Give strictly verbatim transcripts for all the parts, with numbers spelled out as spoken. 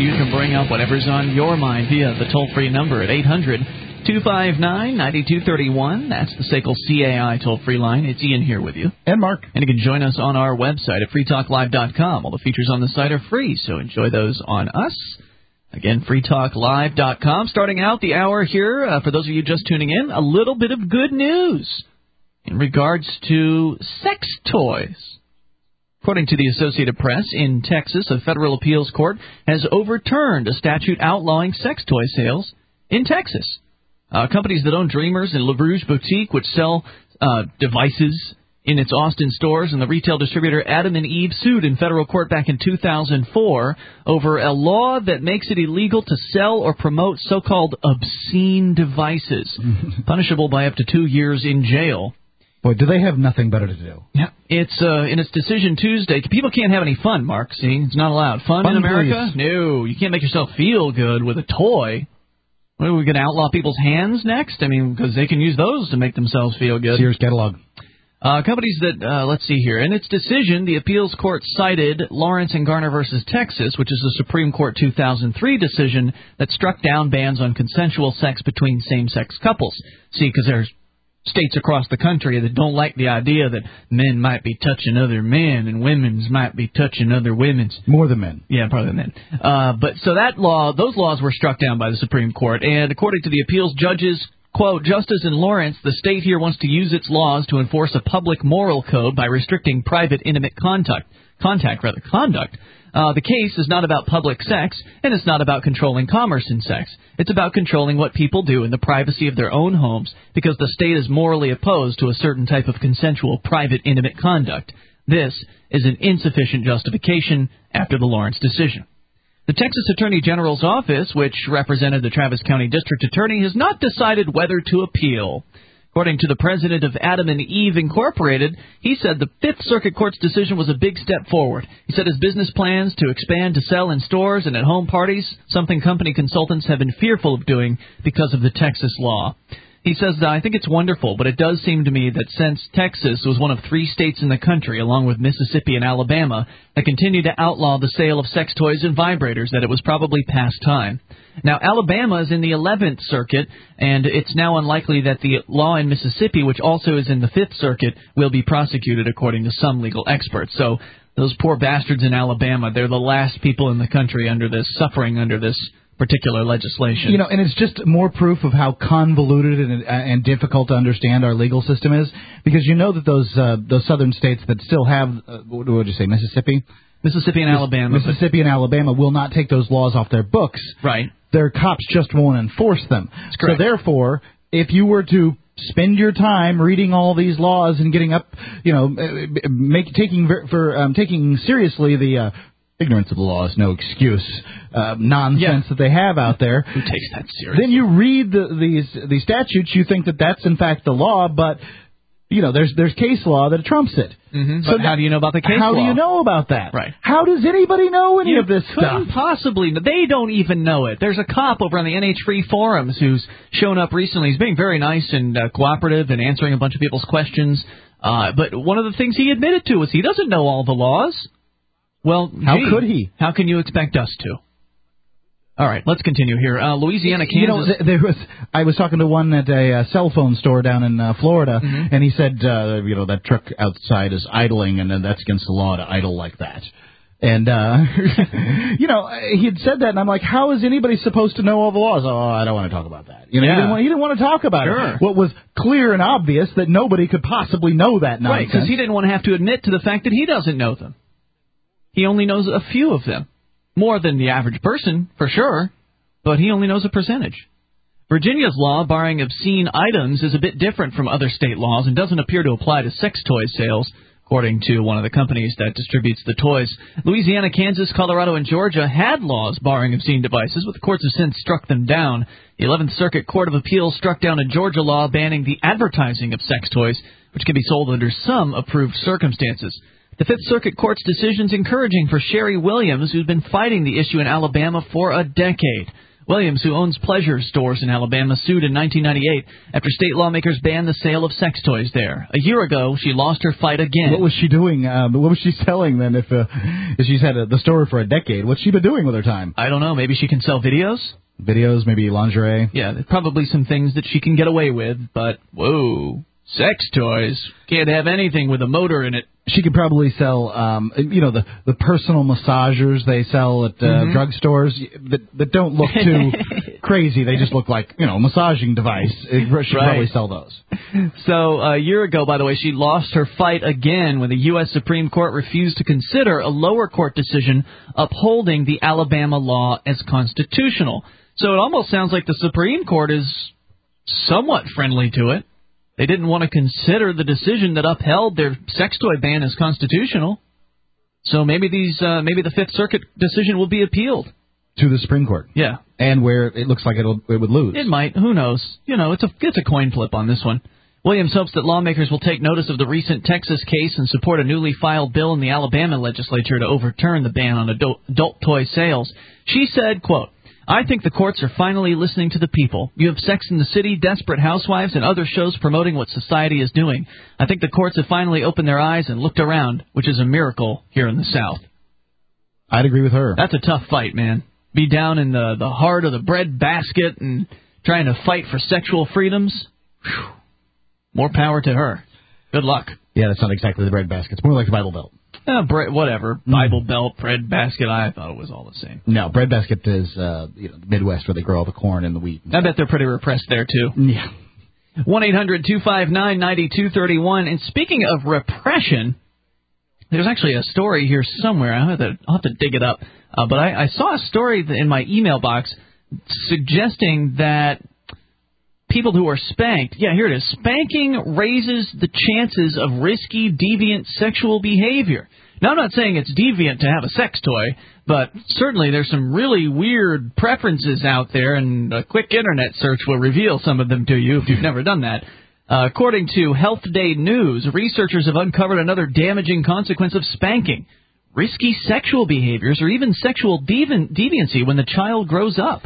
you can bring up whatever's on your mind via the toll-free number at eight hundred two five nine nine two three one. That's the S A C L C A I toll-free line. It's Ian here with you. And Mark. And you can join us on our website at free talk live dot com. All the features on the site are free, so enjoy those on us. Again, free talk live dot com. Starting out the hour here, uh, for those of you just tuning in, a little bit of good news in regards to sex toys. According to the Associated Press, in Texas, a federal appeals court has overturned a statute outlawing sex toy sales in Texas. Uh, companies that own Dreamers and LaRouge Boutique, which sell uh, devices in its Austin stores, and the retail distributor Adam and Eve sued in federal court back in two thousand four over a law that makes it illegal to sell or promote so-called obscene devices, punishable by up to two years in jail. Boy, do they have nothing better to do. Yeah, it's uh, in its decision Tuesday. People can't have any fun, Mark. See, it's not allowed. Fun, fun in America? Please. No, you can't make yourself feel good with a toy. What, are we going to outlaw people's hands next? I mean, because they can use those to make themselves feel good. Sears catalog. Uh, companies that, uh, let's see here. In its decision, the appeals court cited Lawrence and Garner versus Texas, which is a Supreme Court two thousand three decision that struck down bans on consensual sex between same-sex couples. See, because there's states across the country that don't like the idea that men might be touching other men and women's might be touching other women's. More than men. Yeah, probably men. Uh, but so that law, those laws were struck down by the Supreme Court, and according to the appeals judges, quote, just as in Lawrence, the state here wants to use its laws to enforce a public moral code by restricting private, intimate contact, contact rather, conduct. Uh, the case is not about public sex, and it's not about controlling commerce in sex. It's about controlling what people do in the privacy of their own homes because the state is morally opposed to a certain type of consensual, private, intimate conduct. This is an insufficient justification after the Lawrence decision. The Texas Attorney General's office, which represented the Travis County District Attorney, has not decided whether to appeal. According to the president of Adam and Eve Incorporated, he said the Fifth Circuit Court's decision was a big step forward. He said his business plans to expand to sell in stores and at home parties, something company consultants have been fearful of doing because of the Texas law. He says that I think it's wonderful, but it does seem to me that since Texas was one of three states in the country, along with Mississippi and Alabama, that continue to outlaw the sale of sex toys and vibrators, that it was probably past time. Now, Alabama is in the eleventh Circuit, and it's now unlikely that the law in Mississippi, which also is in the Fifth Circuit, will be prosecuted, according to some legal experts. So those poor bastards in Alabama, they're the last people in the country under this, suffering under this particular legislation. You know, and it's just more proof of how convoluted and, and difficult to understand our legal system is, because you know that those uh, those southern states that still have, uh, what would you say, Mississippi? Mississippi and Alabama. Mississippi and Alabama will not take those laws off their books. Right. Their cops just won't enforce them. That's correct. So therefore, if you were to spend your time reading all these laws and getting up, you know, make, taking for um, taking seriously the uh, ignorance of the law is no excuse uh, nonsense yeah. that they have out there. Who takes that seriously? Then you read the, these these statutes, you think that that's in fact the law, but you know there's there's case law that trumps it. Mm-hmm. So but how do you know about the case how law? How do you know about that? Right. How does anybody know any you of this couldn't stuff? Possibly. They don't even know it. There's a cop over on the N H Free forums who's shown up recently. He's being very nice and uh, cooperative and answering a bunch of people's questions. Uh, but one of the things he admitted to was he doesn't know all the laws. Well, how gee, could he? How can you expect us to? All right, let's continue here. Uh, Louisiana, Kansas. You know, there was. I was talking to one at a uh, cell phone store down in uh, Florida, mm-hmm. and he said, uh, you know, that truck outside is idling, and uh, that's against the law to idle like that. And, uh, you know, he had said that, and I'm like, how is anybody supposed to know all the laws? Oh, I don't want to talk about that. You know, yeah. he, didn't want, he didn't want to talk about sure. it. What was clear and obvious that nobody could possibly know that nonsense. Right, because he didn't want to have to admit to the fact that he doesn't know them. He only knows a few of them. More than the average person, for sure, but he only knows a percentage. Virginia's law barring obscene items is a bit different from other state laws and doesn't appear to apply to sex toy sales, according to one of the companies that distributes the toys. Louisiana, Kansas, Colorado, and Georgia had laws barring obscene devices, but the courts have since struck them down. The eleventh Circuit Court of Appeals struck down a Georgia law banning the advertising of sex toys, which can be sold under some approved circumstances. The Fifth Circuit Court's decision is encouraging for Sherry Williams, who's been fighting the issue in Alabama for a decade. Williams, who owns pleasure stores in Alabama, sued in nineteen ninety-eight after state lawmakers banned the sale of sex toys there. A year ago, she lost her fight again. What was she doing? Um, what was she selling then? If, uh, if she's had a, the store for a decade, what's she been doing with her time? I don't know. Maybe she can sell videos? Videos, maybe lingerie. Yeah, there's probably some things that she can get away with, but whoa, sex toys. Can't have anything with a motor in it. She could probably sell, um, you know, the, the personal massagers they sell at uh, mm-hmm. drugstores that, that don't look too crazy. They just look like, you know, a massaging device. She could right. probably sell those. So a year ago, by the way, she lost her fight again when the U S Supreme Court refused to consider a lower court decision upholding the Alabama law as constitutional. So it almost sounds like the Supreme Court is somewhat friendly to it. They didn't want to consider the decision that upheld their sex toy ban as constitutional. So maybe these, uh, maybe the Fifth Circuit decision will be appealed to the Supreme Court. Yeah, and where it looks like it'll, it would lose. It might. Who knows? You know, it's a it's a coin flip on this one. Williams hopes that lawmakers will take notice of the recent Texas case and support a newly filed bill in the Alabama legislature to overturn the ban on adult, adult toy sales. She said, quote, "I think the courts are finally listening to the people. You have Sex and the City, Desperate Housewives, and other shows promoting what society is doing. I think the courts have finally opened their eyes and looked around, which is a miracle here in the South." I'd agree with her. That's a tough fight, man. Be down in the, the heart of the bread basket and trying to fight for sexual freedoms. Whew. More power to her. Good luck. Yeah, that's not exactly the bread basket. It's more like the Bible Belt. Uh, bre- whatever. Mm. Bible Belt, bread basket, I thought it was all the same. No, bread basket is uh, you know, the Midwest where they grow all the corn and the wheat. And I bet they're pretty repressed there, too. Yeah. one eight hundred two five nine nine two three one. And speaking of repression, there's actually a story here somewhere. I'll have to, I'll have to dig it up. Uh, but I, I saw a story in my email box suggesting that people who are spanked, yeah, here it is, spanking raises the chances of risky, deviant sexual behavior. Now, I'm not saying it's deviant to have a sex toy, but certainly there's some really weird preferences out there, and a quick internet search will reveal some of them to you if you've never done that. Uh, according to Health Day News, researchers have uncovered another damaging consequence of spanking: risky sexual behaviors or even sexual devi- deviancy when the child grows up.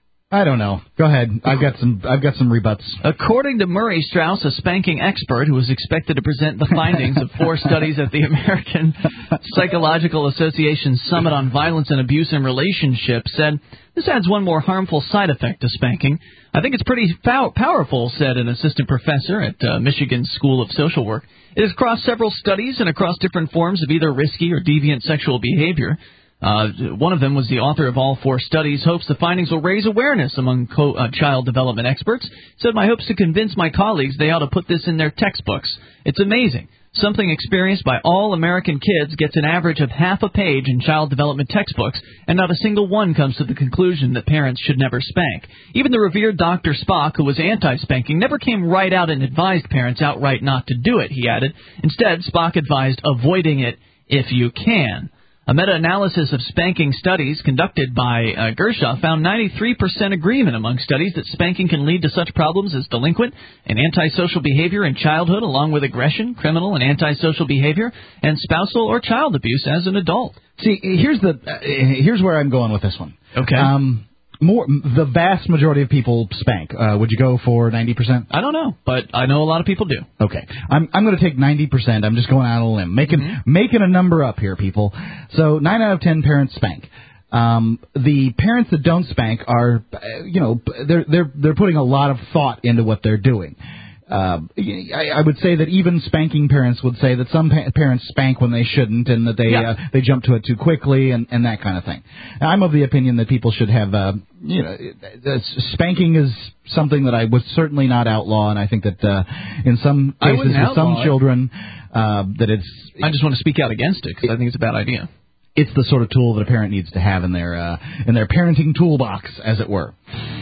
I don't know. Go ahead. I've got some. I've got some rebuts. According to Murray Strauss, a spanking expert who was expected to present the findings of four studies at the American Psychological Association Summit on Violence and Abuse in Relationships, said this adds one more harmful side effect to spanking. I think it's pretty pow- powerful, said an assistant professor at uh, Michigan School of Social Work. It has crossed several studies and across different forms of either risky or deviant sexual behavior. Uh, one of them was the author of all four studies, hopes the findings will raise awareness among co- uh, child development experts. Said, my hopes to convince my colleagues they ought to put this in their textbooks. It's amazing. Something experienced by all American kids gets an average of half a page in child development textbooks, and not a single one comes to the conclusion that parents should never spank. Even the revered Doctor Spock, who was anti-spanking, never came right out and advised parents outright not to do it, he added. Instead, Spock advised avoiding it if you can. A meta-analysis of spanking studies conducted by uh, Gershaw found ninety-three percent agreement among studies that spanking can lead to such problems as delinquent and antisocial behavior in childhood, along with aggression, criminal and antisocial behavior, and spousal or child abuse as an adult. See, here's the uh, here's where I'm going with this one. Okay. Um, more the vast majority of people spank. Uh, would you go for ninety percent? I don't know, but I know a lot of people do. Okay. I'm I'm going to take ninety percent. I'm just going out on a limb, making mm-hmm. making a number up here, people. So nine out of ten parents spank. Um, the parents that don't spank are, you know, they're they're they're putting a lot of thought into what they're doing. Uh, I, I would say that even spanking parents would say that some pa- parents spank when they shouldn't, and that they yeah. uh, they jump to it too quickly, and, and that kind of thing. I'm of the opinion that people should have, uh, you know, uh, spanking is something that I would certainly not outlaw, and I think that uh, in some cases with some children uh, that it's. I just want to speak out against it because I think it's a bad idea. It's the sort of tool that a parent needs to have in their uh, in their parenting toolbox, as it were.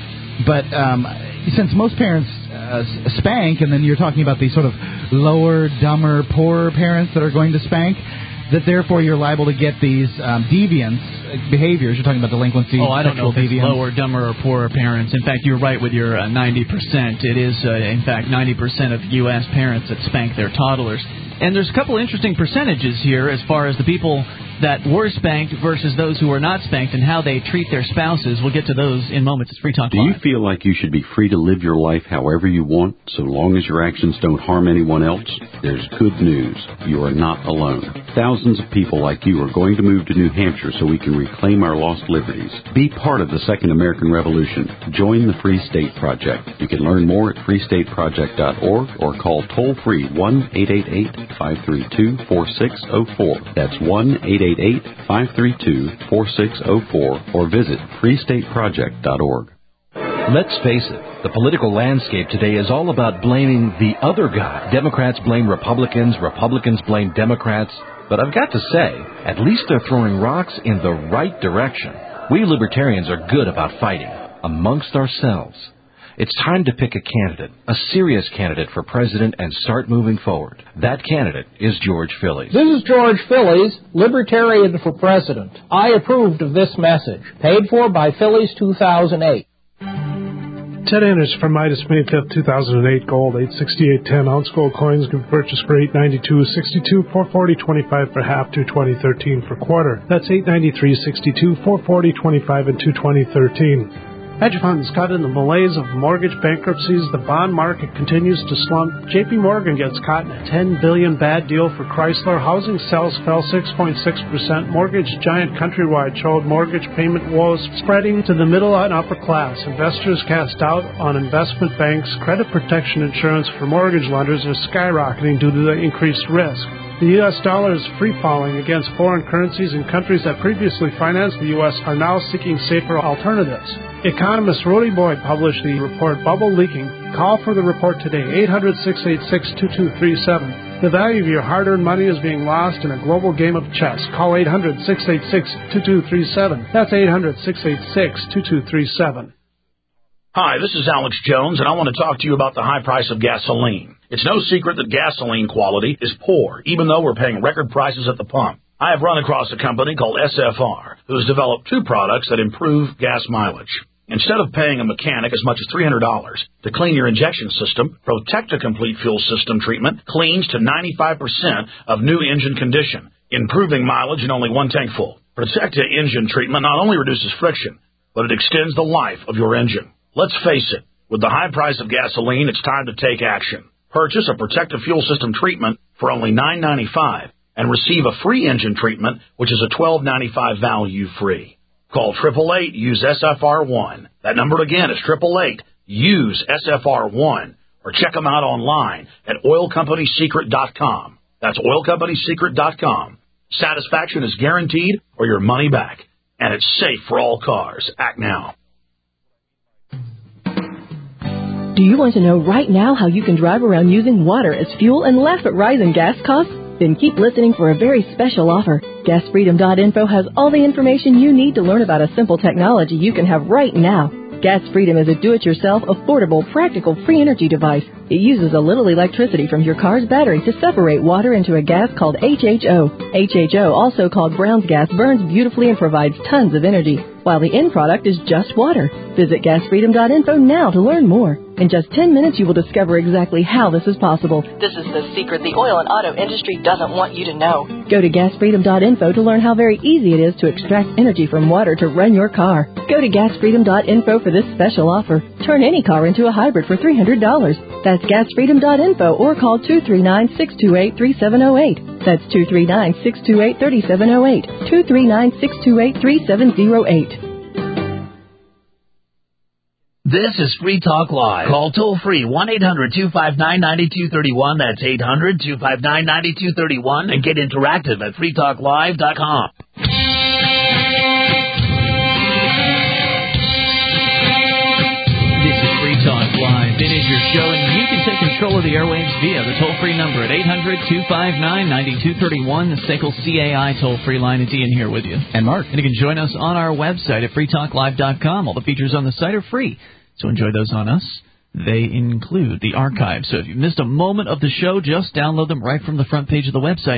But um, since most parents uh, spank, and then you're talking about these sort of lower, dumber, poorer parents that are going to spank, that therefore you're liable to get these um, deviance behaviors. You're talking about delinquency, oh, I don't know if it's deviance. Lower, dumber, or poorer parents. In fact, you're right with your uh, ninety percent. It is, uh, in fact, ninety percent of U S parents that spank their toddlers. And there's a couple interesting percentages here as far as the people that were spanked versus those who were not spanked and how they treat their spouses. We'll get to those in moments. It's Free Talk Do Live. you feel like you should be free to live your life however you want, so long as your actions don't harm anyone else? There's good news. You are not alone. Thousands of people like you are going to move to New Hampshire so we can reclaim our lost liberties. Be part of the Second American Revolution. Join the Free State Project. You can learn more at free state project dot org or call toll-free one eight eight eight, five three two, four six zero four. That's one eight eight eight, five three two, four six zero four or visit free state project dot org. Let's face it, the political landscape today is all about blaming the other guy. Democrats blame Republicans, Republicans blame Democrats. But I've got to say, at least they're throwing rocks in the right direction. We libertarians are good about fighting amongst ourselves. It's time to pick a candidate, a serious candidate for president, and start moving forward. That candidate is George Phillies. This is George Phillies, Libertarian for President. I approved of this message. Paid for by Phillies two thousand eight. Ted Anders from Midas May fifth, two thousand eight gold, eight sixty-eight ten ounce gold coins can be purchased for eight ninety-two sixty-two, four forty twenty-five for half, two twenty thirteen for quarter. That's eight ninety-three sixty-two, four forty twenty-five, and two twenty thirteen. Hedge funds caught in the malaise of mortgage bankruptcies. The bond market continues to slump. J P Morgan gets caught in a ten billion dollars bad deal for Chrysler. Housing sales fell six point six percent. Mortgage giant Countrywide showed mortgage payment woes spreading to the middle and upper class. Investors cast doubt on investment banks. Credit protection insurance for mortgage lenders is skyrocketing due to the increased risk. The U S dollar is free-falling against foreign currencies, and countries that previously financed the U S are now seeking safer alternatives. Economist Rudy Boyd published the report Bubble Leaking. Call for the report today, eight hundred, six eight six, two two three seven. The value of your hard-earned money is being lost in a global game of chess. Call eight hundred, six eight six, two two three seven. That's eight hundred, six eight six, two two three seven. Hi, this is Alex Jones, and I want to talk to you about the high price of gasoline. It's no secret that gasoline quality is poor, even though we're paying record prices at the pump. I have run across a company called S F R, who has developed two products that improve gas mileage. Instead of paying a mechanic as much as three hundred dollars to clean your injection system, Protecta Complete Fuel System Treatment cleans to ninety-five percent of new engine condition, improving mileage in only one tank full. Protecta engine treatment not only reduces friction, but it extends the life of your engine. Let's face it, with the high price of gasoline, it's time to take action. Purchase a Protecta Fuel System Treatment for only nine ninety-five and receive a free engine treatment, which is a twelve ninety-five value free. Call eight eight eight, use S F R one. That number again is eight eight eight, use S F R one. Or check them out online at oil company secret dot com. That's oil company secret dot com. Satisfaction is guaranteed or your money back. And it's safe for all cars. Act now. Do you want to know right now how you can drive around using water as fuel and laugh at rising gas costs? Then keep listening for a very special offer. gas freedom dot info has all the information you need to learn about a simple technology you can have right now. Gas Freedom is a do-it-yourself, affordable, practical, free energy device. It uses a little electricity from your car's battery to separate water into a gas called H H O. H H O, also called Brown's gas, burns beautifully and provides tons of energy, while the end product is just water. Visit gas freedom dot info now to learn more. In just ten minutes, you will discover exactly how this is possible. This is the secret the oil and auto industry doesn't want you to know. Go to gas freedom dot info to learn how very easy it is to extract energy from water to run your car. Go to gas freedom dot info for this special offer. Turn any car into a hybrid for three hundred dollars. That's gas freedom dot info or call two three nine, six two eight, three seven zero eight. That's two three nine, six two eight, three seven zero eight. two three nine, six two eight, three seven zero eight. This is Free Talk Live. Call toll-free one eight hundred, two five nine, nine two three one. That's eight hundred, two five nine, nine two three one. And get interactive at free talk live dot com. This is Free Talk Live. It is your show, and you can take control of the airwaves via the toll-free number at eight hundred, two five nine, nine two three one. The S A C L C A I toll-free line. It's Ian here with you. And Mark. And you can join us on our website at free talk live dot com. All the features on the site are free, so enjoy those on us. They include the archive. So if you missed a moment of the show, just download them right from the front page of the website.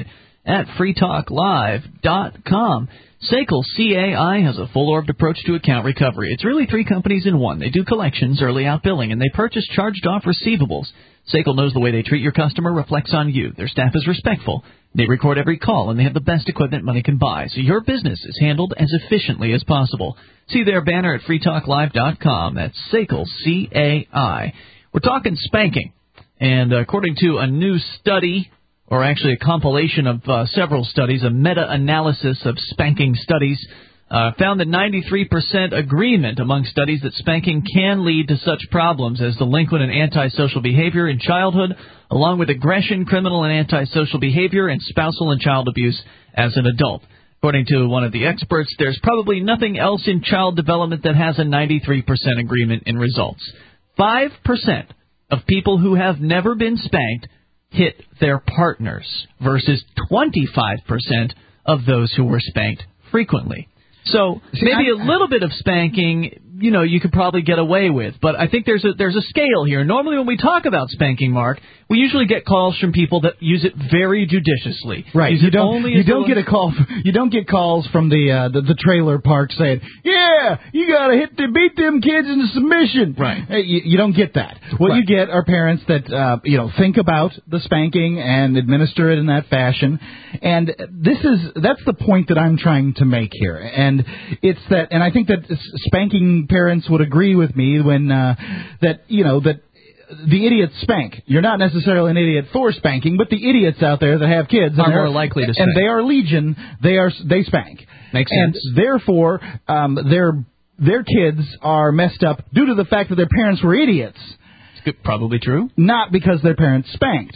at free talk live dot com. S A C L C A I has a full-orbed approach to account recovery. It's really three companies in one. They do collections, early out billing, and they purchase charged-off receivables. S A C L knows the way they treat your customer reflects on you. Their staff is respectful. They record every call, and they have the best equipment money can buy, so your business is handled as efficiently as possible. See their banner at free talk live dot com. That's S A C L C A I. We're talking spanking, and according to a new study, or actually a compilation of uh, several studies, a meta-analysis of spanking studies, uh, found that ninety-three percent agreement among studies that spanking can lead to such problems as delinquent and antisocial behavior in childhood, along with aggression, criminal and antisocial behavior, and spousal and child abuse as an adult. According to one of the experts, there's probably nothing else in child development that has a ninety-three percent agreement in results. five percent of people who have never been spanked hit their partners versus twenty-five percent of those who were spanked frequently. So See, maybe I, a little bit of spanking, you know, you could probably get away with. But I think there's a there's a scale here. Normally when we talk about spanking, Mark, we usually get calls from people that use it very judiciously. Right. Use you it don't only you as don't a, get a call you don't get calls from the uh, the, the trailer park saying, "Yeah, you got to hit the beat them kids into submission." Right. Hey, you, you don't get that. What right. you get are parents that uh, you know think about the spanking and administer it in that fashion. And this is that's the point that I'm trying to make here. And it's that and I think that spanking parents would agree with me when uh, that you know that the idiots spank. You're not necessarily an idiot for spanking, but the idiots out there that have kids are and more likely to spank. And they are legion. They are they spank. Makes and sense. And therefore, um, their their kids are messed up due to the fact that their parents were idiots. It's probably true. Not because their parents spanked.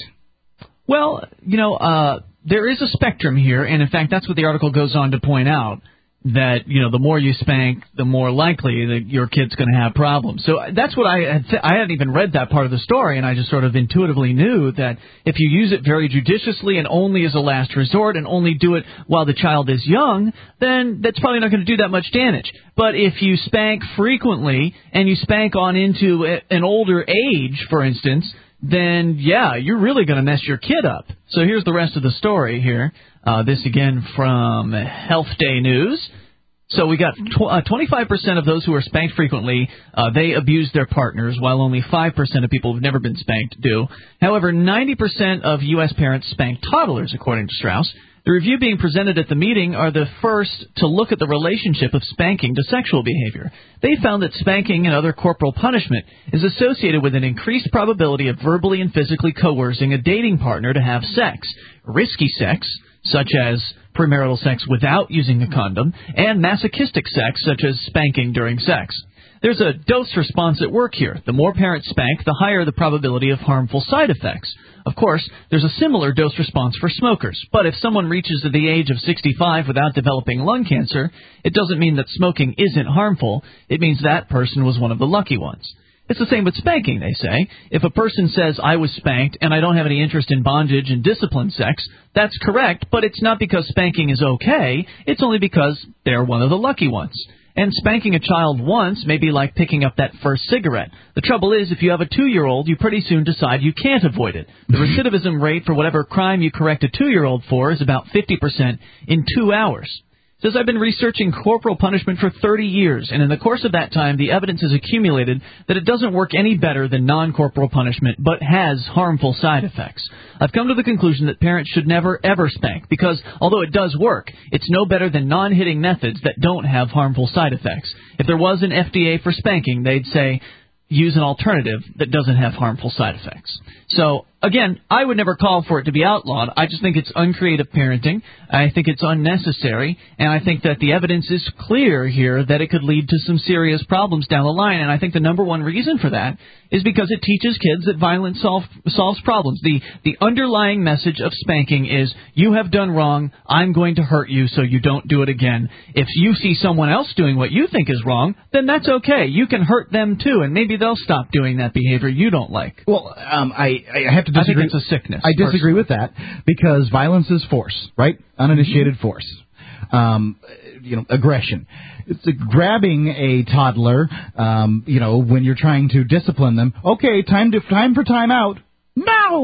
Well, you know, uh, there is a spectrum here, and in fact, that's what the article goes on to point out. That, you know, the more you spank, the more likely that your kid's going to have problems. So that's what I had th- I hadn't even read that part of the story, and I just sort of intuitively knew that if you use it very judiciously and only as a last resort and only do it while the child is young, then that's probably not going to do that much damage. But if you spank frequently and you spank on into a, an older age, for instance, then, yeah, you're really going to mess your kid up. So here's the rest of the story here. Uh, this again from Health Day News. So we got tw- uh, twenty-five percent of those who are spanked frequently, uh, they abuse their partners, while only five percent of people who've never been spanked do. However, ninety percent of U S parents spank toddlers, according to Strauss. The review being presented at the meeting are the first to look at the relationship of spanking to sexual behavior. They found that spanking and other corporal punishment is associated with an increased probability of verbally and physically coercing a dating partner to have sex, risky sex, such as premarital sex without using a condom, and masochistic sex, such as spanking during sex. There's a dose response at work here. The more parents spank, the higher the probability of harmful side effects. Of course, there's a similar dose response for smokers, but if someone reaches to the age of sixty-five without developing lung cancer, it doesn't mean that smoking isn't harmful. It means that person was one of the lucky ones. It's the same with spanking, they say. If a person says, I was spanked and I don't have any interest in bondage and disciplined sex, that's correct, but it's not because spanking is okay. It's only because they're one of the lucky ones. And spanking a child once may be like picking up that first cigarette. The trouble is, if you have a two-year-old, you pretty soon decide you can't avoid it. The recidivism rate for whatever crime you correct a two-year-old for is about fifty percent in two hours. Says, I've been researching corporal punishment for thirty years, and in the course of that time, the evidence has accumulated that it doesn't work any better than non-corporal punishment, but has harmful side effects. I've come to the conclusion that parents should never, ever spank, because although it does work, it's no better than non-hitting methods that don't have harmful side effects. If there was an F D A for spanking, they'd say, use an alternative that doesn't have harmful side effects. So, again, I would never call for it to be outlawed. I just think it's uncreative parenting. I think it's unnecessary. And I think that the evidence is clear here that it could lead to some serious problems down the line. And I think the number one reason for that is because it teaches kids that violence solve, solves problems. The, the underlying message of spanking is, you have done wrong, I'm going to hurt you so you don't do it again. If you see someone else doing what you think is wrong, then that's okay. You can hurt them too, and maybe they'll stop doing that behavior you don't like. Well, um, I, I have to disagree. I think it's a sickness. I disagree personally. with that, because violence is force, right? Uninitiated mm-hmm. force. Um, you know, aggression. It's a, grabbing a toddler, um, you know, when you're trying to discipline them. Okay, time to time for time out. No!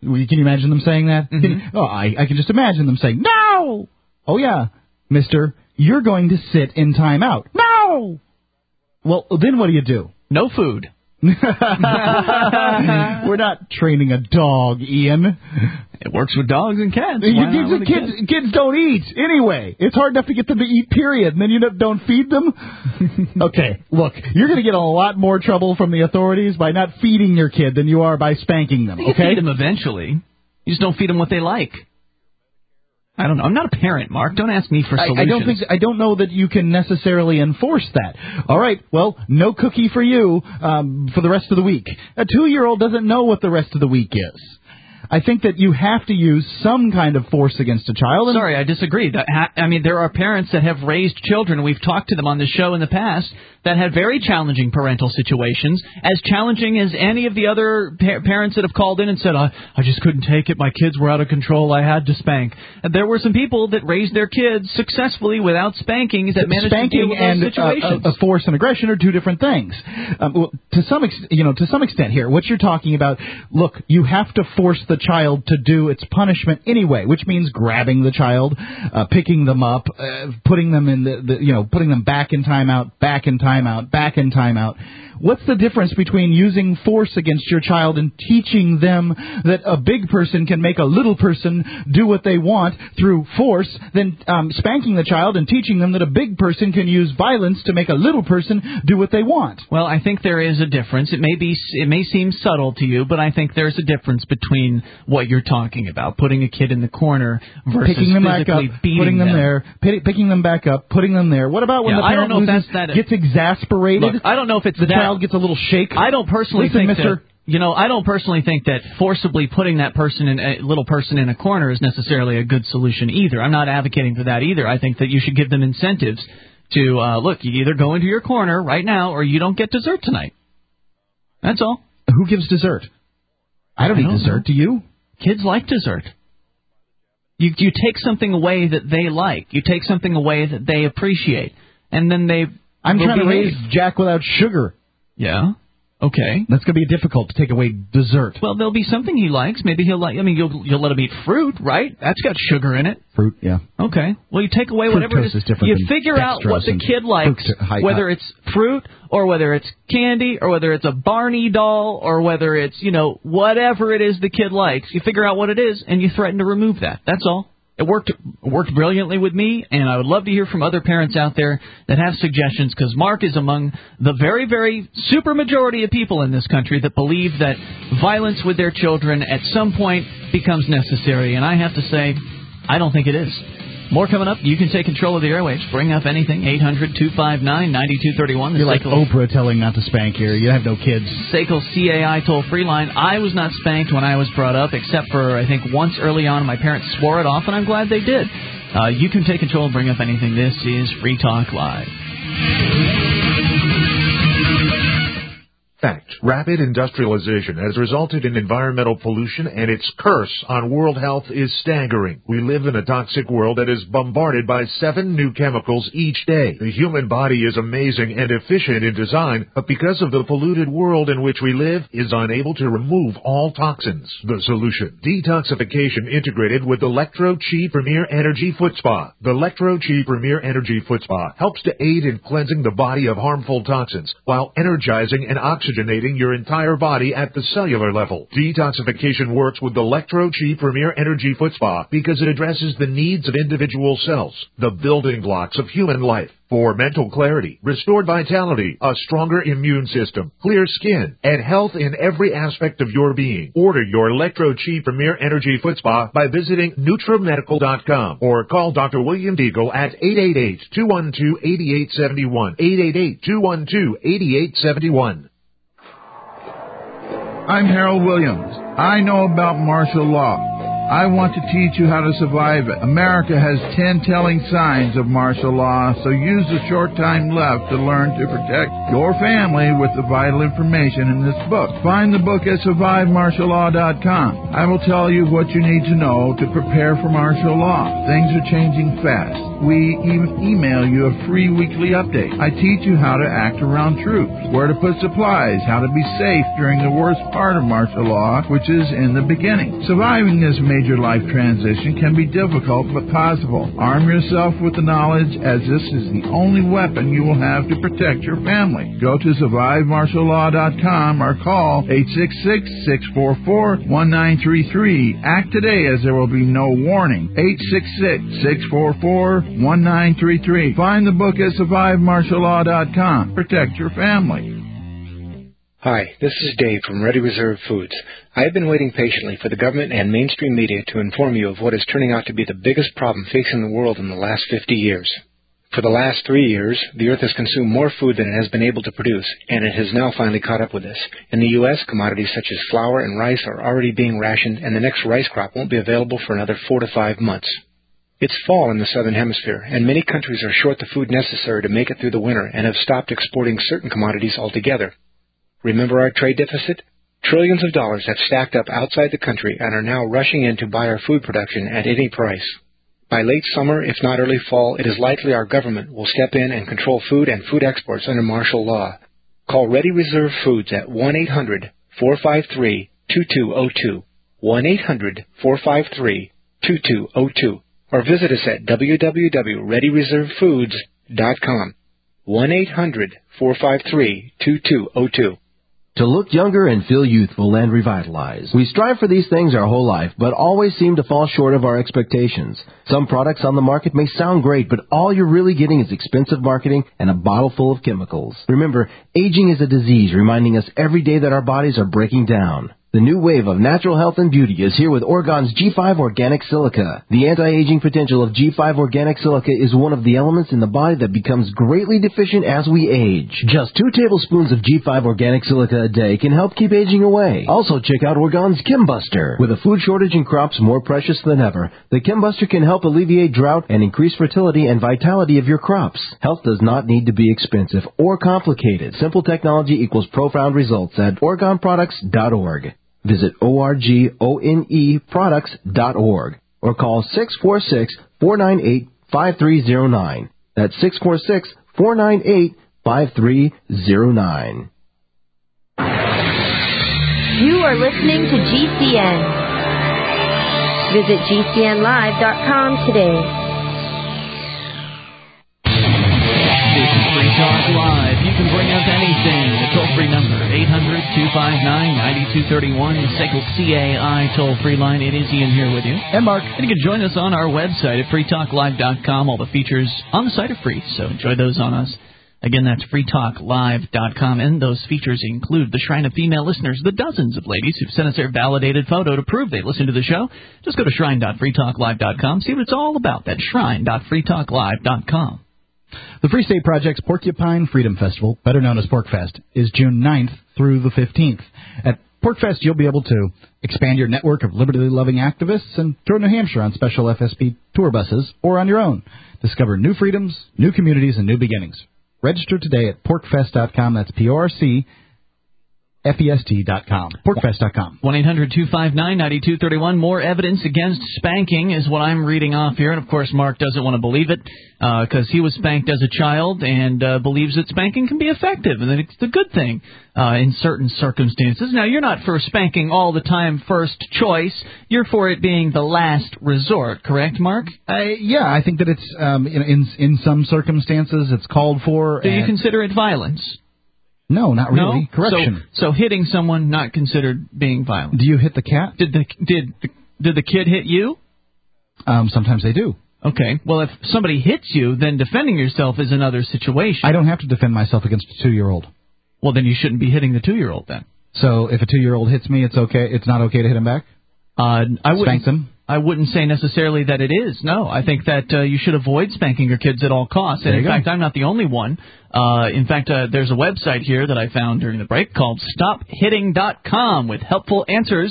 Can you imagine them saying that? Mm-hmm. Can you, oh, I, I can just imagine them saying, no! Oh, yeah, mister, you're going to sit in timeout. No! Well, then what do you do? No food. We're not training a dog, Ian. It works with dogs and cats. You, Why not kids, with a kids, kid? kids don't eat anyway. It's hard enough to get them to eat, period, and then you don't feed them. Okay, look, you're going to get a lot more trouble from the authorities by not feeding your kid than you are by spanking them. You Okay, feed them eventually. You just don't feed them what they like. I don't know. I'm not a parent, Mark. Don't ask me for solutions. I, I don't think I don't know that you can necessarily enforce that. All right, well, no cookie for you um, for the rest of the week. A two-year-old doesn't know what the rest of the week is. I think that you have to use some kind of force against a child. And Sorry, I disagree. That ha- I mean, there are parents that have raised children, and we've talked to them on the show in the past, that had very challenging parental situations, as challenging as any of the other pa- parents that have called in and said, I, I just couldn't take it, my kids were out of control, I had to spank. And there were some people that raised their kids successfully without spanking that managed Spanking to deal with those and situations. uh, uh, force and aggression are two different things. Um, well, to some, ex- you know, to some extent here, what you're talking about, look, you have to force the child to do its punishment anyway, which means grabbing the child, uh, picking them up, uh, putting them in the, the, you know, putting them back in timeout, back in timeout, back in timeout. What's the difference between using force against your child and teaching them that a big person can make a little person do what they want through force, than um, spanking the child and teaching them that a big person can use violence to make a little person do what they want? Well, I think there is a difference. It may be, it may seem subtle to you, but I think there's a difference between what you're talking about, putting a kid in the corner versus picking them back up, physically beating putting them, them there, p- picking them back up, putting them there. What about when Yeah, the I don't parent know if loses, that's that- gets exasperated? Look, I don't know if it's the that, child gets a little shake. I don't personally Listen, think mister, that. You know, I don't personally think that forcibly putting that person in a little person in a corner is necessarily a good solution either. I'm not advocating for that either. I think that you should give them incentives to uh, look. You either go into your corner right now, or you don't get dessert tonight. That's all. Who gives dessert? I don't I eat don't dessert. know. Do you? Kids like dessert. You you take something away that they like. You take something away that they appreciate, and then they. I'm will trying to behave. raise Jack without sugar. Yeah. Okay. That's going to be difficult to take away dessert. Well, there'll be something he likes. Maybe he'll like. I mean, you'll you'll let him eat fruit, right? That's got sugar in it. Fruit, yeah. Okay. Well, you take away whatever it Fructose is. is different You than figure out dextrose what the and kid likes, fructose- high- whether uh, it's fruit or whether it's candy or whether it's a Barney doll or whether it's, you know, whatever it is the kid likes. You figure out what it is and you threaten to remove that. That's all. It worked it worked brilliantly with me, and I would love to hear from other parents out there that have suggestions, because Mark is among the very, very super majority of people in this country that believe that violence with their children at some point becomes necessary, and I have to say, I don't think it is. More coming up. You can take control of the airwaves. Bring up anything. eight hundred two five nine nine two three one. You're like Oprah telling not to spank here. You have no kids. S A C L C A I toll-free line. I was not spanked when I was brought up, except for, I think, once early on. My parents swore it off, and I'm glad they did. Uh, you can take control and bring up anything. This is Free Talk Live. Fact. Rapid industrialization has resulted in environmental pollution, and its curse on world health is staggering. We live in a toxic world that is bombarded by seven new chemicals each day. The human body is amazing and efficient in design, but because of the polluted world in which we live, is unable to remove all toxins. The solution: detoxification integrated with Electro-Chi Premier Energy Foot Spa. The Electro-Chi Premier Energy Foot Spa helps to aid in cleansing the body of harmful toxins while energizing and oxygenating your entire body at the cellular level. Detoxification works with the Electro-Chi Premier Energy Foot Spa because it addresses the needs of individual cells, the building blocks of human life. For mental clarity, restored vitality, a stronger immune system, clear skin, and health in every aspect of your being. Order your Electro-Chi Premier Energy Foot Spa by visiting Nutramedical dot com or call Doctor William Deagle at eight eight eight, two one two, eight eight seven one, eight eight eight, two one two, eight eight seven one. I'm Harold Williams. I know about martial law. I want to teach you how to survive it. America has ten telling signs of martial law, so use the short time left to learn to protect your family with the vital information in this book. Find the book at survive martial law dot com. I will tell you what you need to know to prepare for martial law. Things are changing fast. We even email you a free weekly update. I teach you how to act around troops, where to put supplies, how to be safe during the worst part of martial law, which is in the beginning. Surviving this major life transition can be difficult but possible. Arm yourself with the knowledge, as this is the only weapon you will have to protect your family. Go to survive martial law dot com or call eight six six, six four four, one nine three three. Act today, as there will be no warning. eight six six, six four four, one nine three three. Find the book at survive martial law dot com. Protect your family. Hi, this is Dave from Ready Reserve Foods. I have been waiting patiently for the government and mainstream media to inform you of what is turning out to be the biggest problem facing the world in the last fifty years. For the last three years, the Earth has consumed more food than it has been able to produce, and it has now finally caught up with us. In the U S, commodities such as flour and rice are already being rationed, and the next rice crop won't be available for another four to five months. It's fall in the Southern Hemisphere, and many countries are short the food necessary to make it through the winter and have stopped exporting certain commodities altogether. Remember our trade deficit? Trillions of dollars have stacked up outside the country and are now rushing in to buy our food production at any price. By late summer, if not early fall, it is likely our government will step in and control food and food exports under martial law. Call Ready Reserve Foods at one eight hundred, four five three, two two zero two, one eight hundred, four five three, two two zero two, or visit us at w w w dot ready reserve foods dot com, one eight hundred, four five three, two two zero two. To look younger and feel youthful and revitalized. We strive for these things our whole life, but always seem to fall short of our expectations. Some products on the market may sound great, but all you're really getting is expensive marketing and a bottle full of chemicals. Remember, aging is a disease, reminding us every day that our bodies are breaking down. The new wave of natural health and beauty is here with Oregon's G five Organic Silica. The anti-aging potential of G five Organic Silica is one of the elements in the body that becomes greatly deficient as we age. Just two tablespoons of G five Organic Silica a day can help keep aging away. Also check out Oregon's Chembuster. With a food shortage and crops more precious than ever, the Chembuster can help alleviate drought and increase fertility and vitality of your crops. Health does not need to be expensive or complicated. Simple technology equals profound results at oregon products dot org. Visit O R G O N E products dot org or call six four six, four nine eight, five three zero nine. That's six four six, four nine eight, five three zero nine. You are listening to G C N. Visit G C N live dot com today. This is Free Talk Live. You can bring up anything. The toll-free number, eight hundred, two five nine, nine two three one, S A C L C A I toll-free line. It is Ian here with you. And Mark. And you can join us on our website at free talk live dot com. All the features on the site are free, so enjoy those on us. Again, that's free talk live dot com, and those features include the Shrine of Female Listeners, the dozens of ladies who've sent us their validated photo to prove they listen to the show. Just go to shrine dot free talk live dot com, see what it's all about. That's shrine dot free talk live dot com. The Free State Project's Porcupine Freedom Festival, better known as PorcFest, is June ninth through the fifteenth. At PorcFest, you'll be able to expand your network of liberty-loving activists and tour New Hampshire on special F S P tour buses or on your own. Discover new freedoms, new communities, and new beginnings. Register today at porc fest dot com. That's P O R C F E S T dot com. porc fest dot com. one eight hundred, two five nine, nine two three one. More evidence against spanking is what I'm reading off here. And, of course, Mark doesn't want to believe it because uh, he was spanked as a child and uh, believes that spanking can be effective and that it's a good thing uh, in certain circumstances. Now, you're not for spanking all the time first choice. You're for it being the last resort, correct, Mark? Uh, yeah, I think that it's, um, in, in in some circumstances, it's called for. Do you consider it violence? No, not really. No? Correction. So, so hitting someone not considered being violent. Do you hit the cat? Did the did did the kid hit you? Um, sometimes they do. Okay. Well, if somebody hits you, then defending yourself is another situation. I don't have to defend myself against a two-year-old. Well, then you shouldn't be hitting the two-year-old then. So if a two-year-old hits me, it's okay. It's not okay to hit him back. Uh, I wouldn't. Spank them. I wouldn't say necessarily that it is. No, I think that uh, you should avoid spanking your kids at all costs. And there in you fact, go. I'm not the only one. Uh, in fact, uh, there's a website here that I found during the break called stop hitting dot com with helpful answers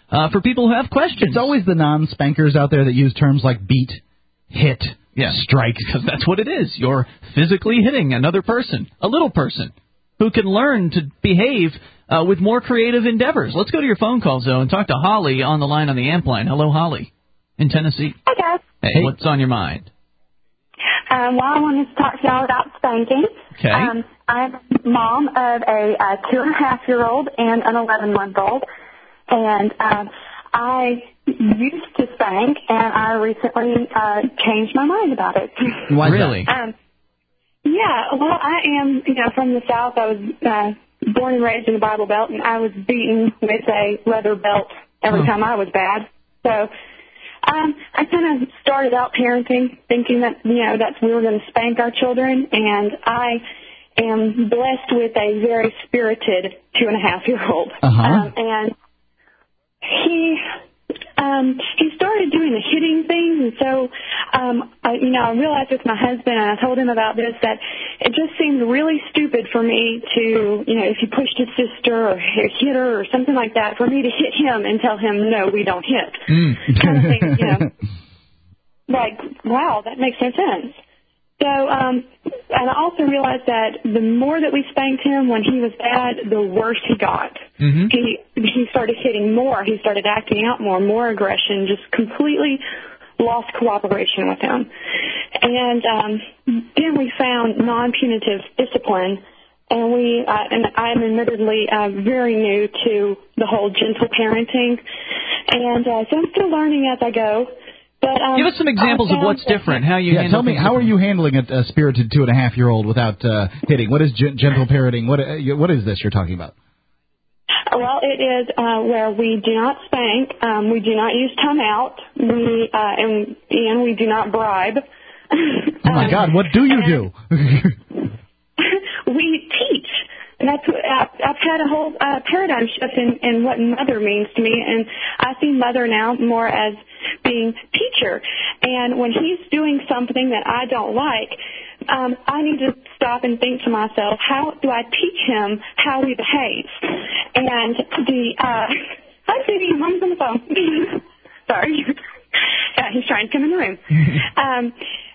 uh, for people who have questions. It's always the non-spankers out there that use terms like beat, hit, yeah. strike. Because that's what it is. You're physically hitting another person, a little person, who can learn to behave uh, with more creative endeavors. Let's go to your phone calls, though, and talk to Holly on the line on the amp line. Hello, Holly, in Tennessee. Hi, guys. Hey, hey. What's on your mind? Um, well, I wanted to talk to y'all about spanking. Okay. Um, I'm mom of a, a two-and-a-half-year-old and an eleven-month-old, and um, I used to spank, and I recently uh, changed my mind about it. Why really? Um, yeah, well, I am, you know, from the South. I was uh, born and raised in the Bible Belt, and I was beaten with a leather belt every oh. time I was bad. So Um, I kind of started out parenting thinking that, you know, that we were going to spank our children, and I am blessed with a very spirited two-and-a-half-year-old. Uh-huh. Um, and he um, he started doing the hitting thing, and so, um, I, you know, I realized with my husband, and I told him about this, that it just seemed really stupid for me to, you know, if he pushed his sister or hit her or something like that, for me to hit him and tell him, no, we don't hit. Mm. Kind of thing, you know. Like, wow, that makes no sense. So, um, and I also realized that the more that we spanked him when he was bad, the worse he got. Mm-hmm. He he started hitting more. He started acting out more, more aggression, just completely lost cooperation with him. And um, then we found non-punitive discipline, and we uh, and I'm admittedly uh, very new to the whole gentle parenting, and uh, so I'm still learning as I go. But, um, give us some examples of what's different. How you yeah, handle tell me, how are you handling a, a spirited two and a half year old without uh, hitting? What is gen- gentle parenting? What uh, what is this you're talking about? Well, it is uh, where we do not spank, um, we do not use timeout, we uh, and and we do not bribe. Oh my um, God, what do you do? We teach. And that's what, I've, I've had a whole uh, paradigm shift in, in what mother means to me, and I see mother now more as being teacher. And when he's doing something that I don't like, um, I need to stop and think to myself, how do I teach him how he behaves? And the, uh, hi, Sadie, Mom's on the phone. Sorry. Uh, he's trying to come in the room. Um,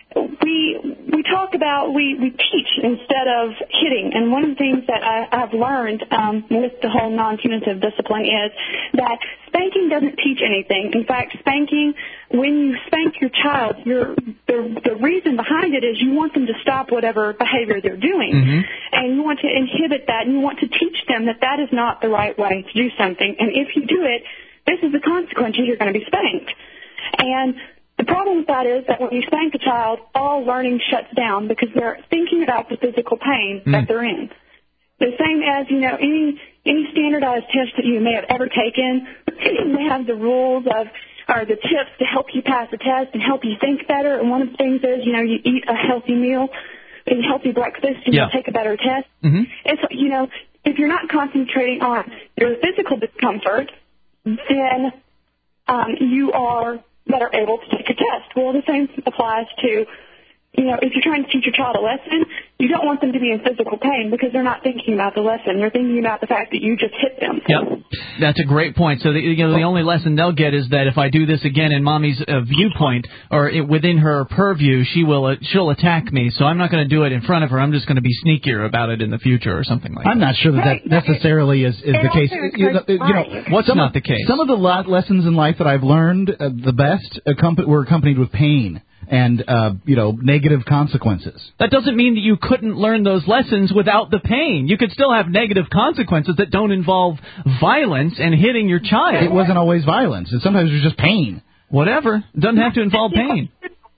we we talk about, we, we teach instead of hitting. And one of the things that I, I've learned um, with the whole non-punitive discipline is that spanking doesn't teach anything. In fact, spanking, when you spank your child, you're, the, the reason behind it is you want them to stop whatever behavior they're doing. Mm-hmm. And you want to inhibit that, and you want to teach them that that is not the right way to do something. And if you do it, this is the consequences. You're going to be spanked. And the problem with that is that when you spank a child, all learning shuts down because they're thinking about the physical pain mm. that they're in. The same as, you know, any any standardized test that you may have ever taken, they have the rules of, or the tips to help you pass the test and help you think better. And one of the things is, you know, you eat a healthy meal, a healthy breakfast, and yeah. you'll take a better test. Mm-hmm. It's, you know, if you're not concentrating on your physical discomfort, then um, you are better able to take a test. Well, the same applies to, you know, if you're trying to teach your child a lesson, you don't want them to be in physical pain because they're not thinking about the lesson. They're thinking about the fact that you just hit them. Yep, that's a great point. So, the, you know, the only lesson they'll get is that if I do this again in Mommy's uh, viewpoint or it, within her purview, she will uh, she'll attack me. So I'm not going to do it in front of her. I'm just going to be sneakier about it in the future or something like that. I'm not sure that that necessarily is, is the case. You know, you know, what's some not of, the case? Some of the lot lessons in life that I've learned uh, the best accomp- were accompanied with pain and, uh, you know, negative consequences. That doesn't mean that you couldn't learn those lessons without the pain. You could still have negative consequences that don't involve violence and hitting your child. It wasn't always violence. Sometimes it was just pain. Whatever. It doesn't have to involve pain.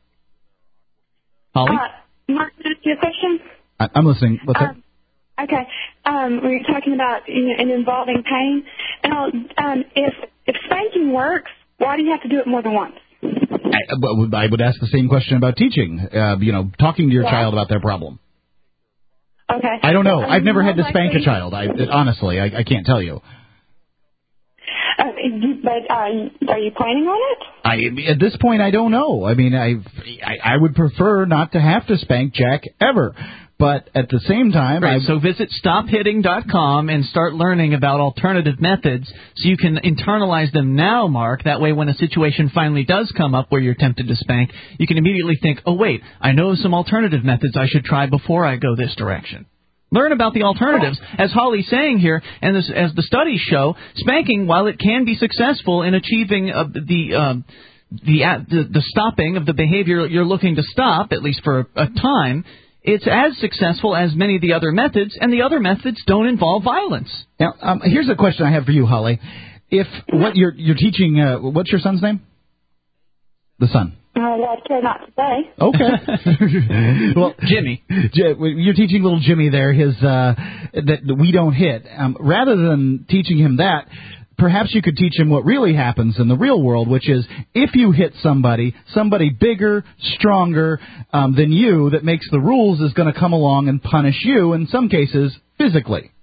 Holly? Uh, Mark, can I ask you a question? I, I'm listening. What's um, that? Okay. Um, we were talking about, you know, and involving pain. Now, um, if, if spanking works, why do you have to do it more than once? I, I would ask the same question about teaching, uh, you know, talking to your yeah. child about their problem. Okay. I don't know. Um, I've never had to spank likely, a child. I, honestly, I, I can't tell you. Uh, but uh, are you planning on it? I, at this point, I don't know. I mean, I, I I would prefer not to have to spank Jack ever. but at the same time... Right, I... so visit stop hitting dot com and start learning about alternative methods so you can internalize them now, Mark. That way when a situation finally does come up where you're tempted to spank, you can immediately think, oh, wait, I know some alternative methods I should try before I go this direction. Learn about the alternatives. As Holly's saying here, and this, as the studies show, spanking, while it can be successful in achieving uh, the, uh, the, uh, the the stopping of the behavior you're looking to stop, at least for a, a time, it's as successful as many of the other methods, and the other methods don't involve violence. Now, um, here's a question I have for you, Holly. If what you're you're teaching, uh, what's your son's name? The son. Uh, well, I care not to say. Okay. Well, Jimmy, you're teaching little Jimmy there his uh, that we don't hit. Um, rather than teaching him that, perhaps you could teach him what really happens in the real world, which is if you hit somebody, somebody bigger, stronger um, than you that makes the rules is going to come along and punish you, in some cases, physically.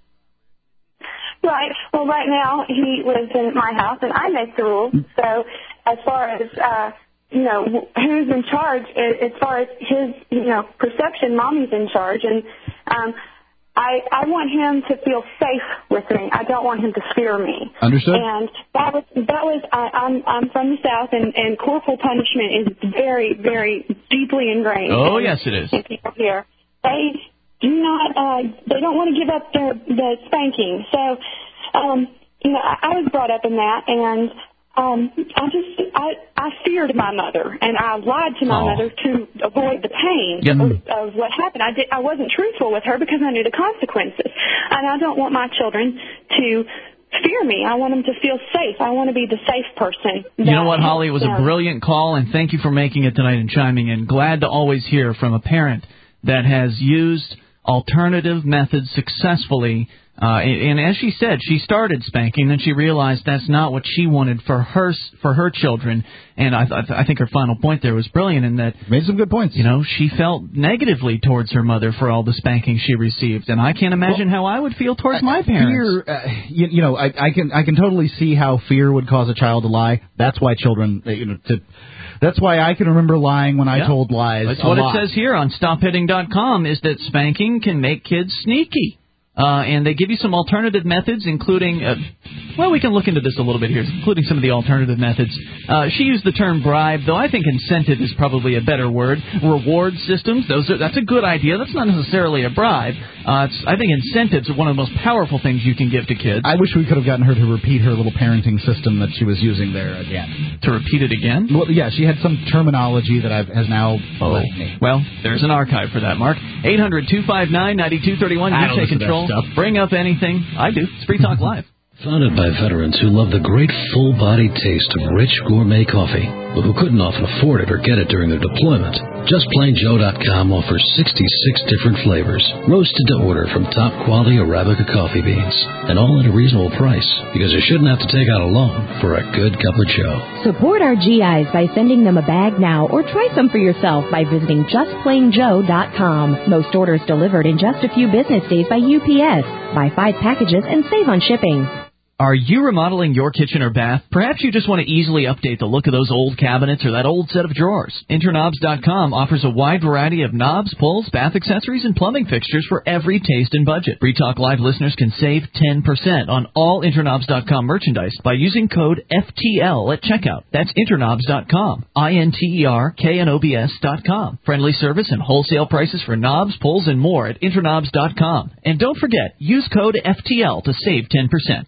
Right. Well, right now he lives in my house, and I make the rules. So as far as... Uh, you know, who's in charge, as far as his, you know, perception, Mommy's in charge. And um, I I want him to feel safe with me. I don't want him to fear me. Understood. And that was, that was I, I'm I'm from the South, and, and corporal punishment is very, very deeply ingrained. Oh, in, yes, it is. in people here. They do not, uh, they don't want to give up their, the spanking. So, um, you know, I, I was brought up in that, and Um, I just, I, I feared my mother, and I lied to my oh. mother to avoid the pain yep. of, of what happened. I did, I wasn't truthful with her because I knew the consequences, and I don't want my children to fear me. I want them to feel safe. I want to be the safe person. You know what, Holly? It was a brilliant call, and thank you for making it tonight and chiming in. Glad to always hear from a parent that has used alternative methods successfully. Uh, and, and as she said, she started spanking, then she realized that's not what she wanted for her for her children. And I, th- I think her final point there was brilliant in that made some good points. You know, she felt negatively towards her mother for all the spanking she received, and I can't imagine well, how I would feel towards uh, my parents. Fear, uh, you, you know, I, I can I can totally see how fear would cause a child to lie. That's why children, you know, to. That's why I can remember lying when I yeah. told lies. That's a what lot. It says here on stop hitting dot com is that spanking can make kids sneaky. Uh, and they give you some alternative methods, including, uh, well, we can look into this a little bit here, including some of the alternative methods. Uh, she used the term bribe, though I think incentive is probably a better word. Reward systems, those are, that's a good idea. That's not necessarily a bribe. Uh, it's, I think incentives are one of the most powerful things you can give to kids. I wish we could have gotten her to repeat her little parenting system that she was using there again. To repeat it again? Well, yeah, she had some terminology that I've, has now oh. left me. Well, there's an archive for that, Mark. eight hundred two five nine nine two three one. You take control. Bring up anything. I do. It's Free Talk Live. Founded by veterans who love the great full-bodied taste of rich gourmet coffee, but who couldn't often afford it or get it during their deployment, just plain joe dot com offers sixty-six different flavors, roasted to order from top-quality Arabica coffee beans, and all at a reasonable price, because you shouldn't have to take out a loan for a good cup of joe. Support our G Is by sending them a bag now, or try some for yourself by visiting just plain joe dot com. Most orders delivered in just a few business days by U P S. Buy five packages and save on shipping. Are you remodeling your kitchen or bath? Perhaps you just want to easily update the look of those old cabinets or that old set of drawers. Interknobs dot com offers a wide variety of knobs, pulls, bath accessories, and plumbing fixtures for every taste and budget. Free Talk Live listeners can save ten percent on all Interknobs dot com merchandise by using code F T L at checkout. That's Interknobs dot com. I N T E R K N O B S dot com. Friendly service and wholesale prices for knobs, pulls, and more at Interknobs dot com. And don't forget, use code F T L to save ten percent.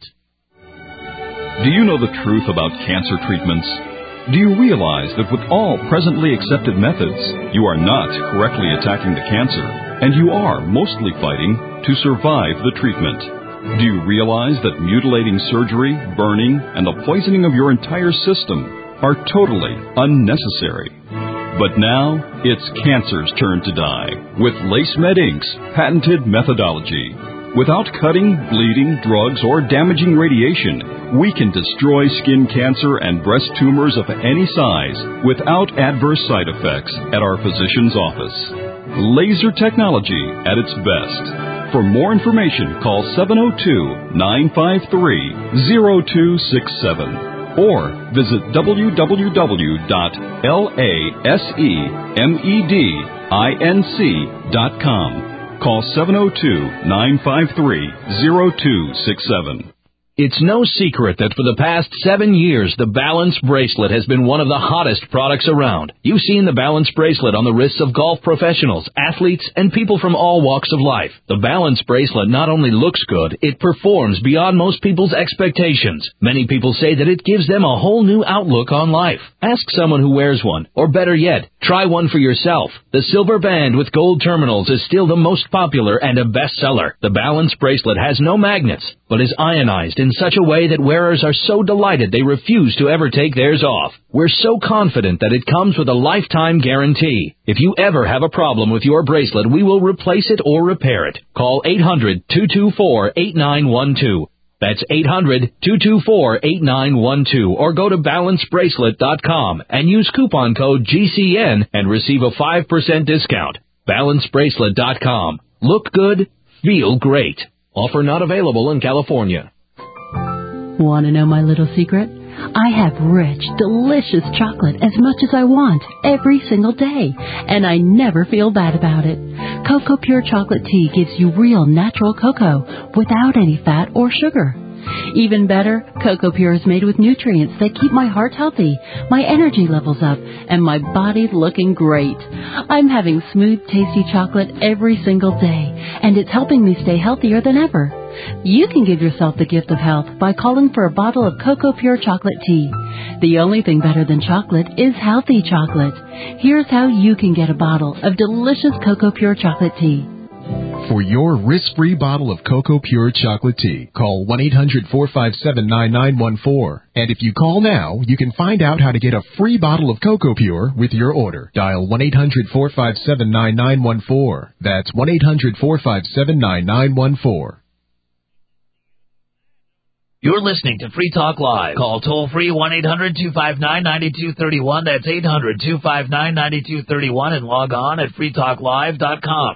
Do you know the truth about cancer treatments? Do you realize that with all presently accepted methods, you are not correctly attacking the cancer, and you are mostly fighting to survive the treatment? Do you realize that mutilating surgery, burning, and the poisoning of your entire system are totally unnecessary? But now, it's cancer's turn to die with LaceMed Incorporated's patented methodology. Without cutting, bleeding, drugs, or damaging radiation, we can destroy skin cancer and breast tumors of any size without adverse side effects at our physician's office. Laser technology at its best. For more information, call seven oh two, nine five three, oh two six seven or visit w w w dot lasemedinc dot com. Call seven oh two, nine five three, oh two six seven. It's no secret that for the past seven years, the Balance Bracelet has been one of the hottest products around. You've seen the Balance Bracelet on the wrists of golf professionals, athletes, and people from all walks of life. The Balance Bracelet not only looks good, it performs beyond most people's expectations. Many people say that it gives them a whole new outlook on life. Ask someone who wears one, or better yet, try one for yourself. The silver band with gold terminals is still the most popular and a bestseller. The Balance Bracelet has no magnets, but is ionized in such a way that wearers are so delighted they refuse to ever take theirs off. We're so confident that it comes with a lifetime guarantee. If you ever have a problem with your bracelet, we will replace it or repair it. Call eight hundred, two two four, eight nine one two. That's eight hundred, two two four, eight nine one two, or go to balance bracelet dot com and use coupon code G C N and receive a five percent discount. balance bracelet dot com. Look good, feel great. Offer not available in California. Want to know my little secret? I have rich, delicious chocolate as much as I want every single day, and I never feel bad about it. Cocoa Pure Chocolate Tea gives you real natural cocoa without any fat or sugar. Even better, Cocoa Pure is made with nutrients that keep my heart healthy, my energy levels up, and my body looking great. I'm having smooth, tasty chocolate every single day, and it's helping me stay healthier than ever. You can give yourself the gift of health by calling for a bottle of Cocoa Pure Chocolate Tea. The only thing better than chocolate is healthy chocolate. Here's how you can get a bottle of delicious Cocoa Pure Chocolate Tea. For your risk-free bottle of Cocoa Pure Chocolate Tea, call one eight hundred, four five seven, nine nine one four. And if you call now, you can find out how to get a free bottle of Cocoa Pure with your order. Dial one eight hundred, four five seven, nine nine one four. That's one eight hundred, four five seven, nine nine one four. You're listening to Free Talk Live. Call toll-free one eight hundred, two five nine, nine two three one. That's eight hundred, two five nine, nine two three one. And log on at free talk live dot com.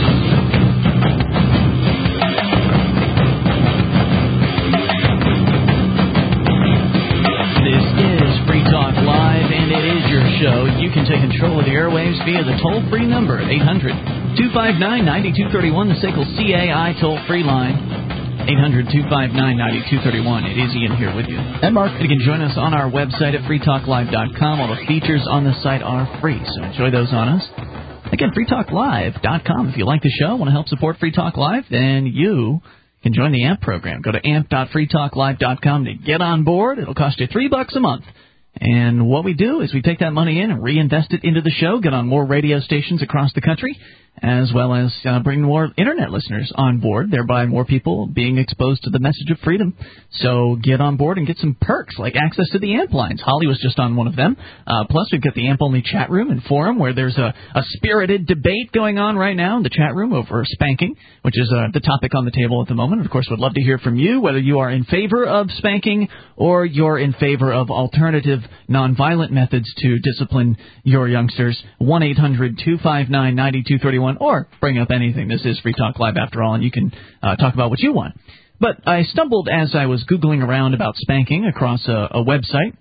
This is Free Talk Live, and it is your show. You can take control of the airwaves via the toll-free number at eight hundred, two five nine, nine two three one, the S A C L C A I toll-free line. eight hundred, two five nine, nine two three one. It is Ian here with you. And Mark. You can join us on our website at free talk live dot com. All the features on the site are free, so enjoy those on us. Again, free talk live dot com. If you like the show, want to help support Free Talk Live, then you can join the A M P program. Go to amp dot free talk live dot com to get on board. It'll cost you three bucks a month. And what we do is we take that money in and reinvest it into the show, get on more radio stations across the country, as well as uh, bring more Internet listeners on board, thereby more people being exposed to the message of freedom. So get on board and get some perks, like access to the A M P lines. Holly was just on one of them. Uh, plus, we've got the A M P-only chat room and forum, where there's a, a spirited debate going on right now in the chat room over spanking, which is uh, the topic on the table at the moment. Of course, we'd love to hear from you, whether you are in favor of spanking or you're in favor of alternative nonviolent methods to discipline your youngsters. one eight hundred, two five nine, nine two three one, or bring up anything. This is Free Talk Live after all, and you can uh, talk about what you want. But I stumbled as I was Googling around about spanking across a, a website